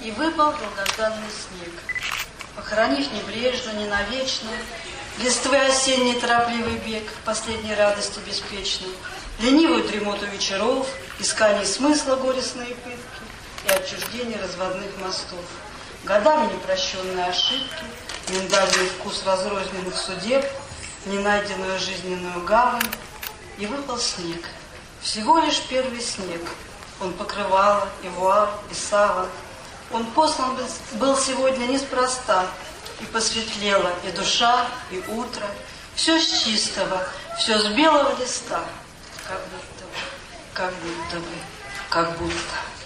И выпал долгожданный снег, похоронив небрежно, ненавечно листвы осенний торопливый бег, последней радости беспечной, ленивую дремоту вечеров, искание смысла горестные пытки и отчуждение разводных мостов, годами непрощенные ошибки, миндальный вкус разрозненных судеб, ненайденную жизненную гавань. И выпал снег, всего лишь первый снег. Он покрывало, и вуаль, и саван. Он послан был сегодня неспроста, и посветлела и душа, и утро. Все с чистого, все с белого листа, как будто бы, как будто бы, как будто.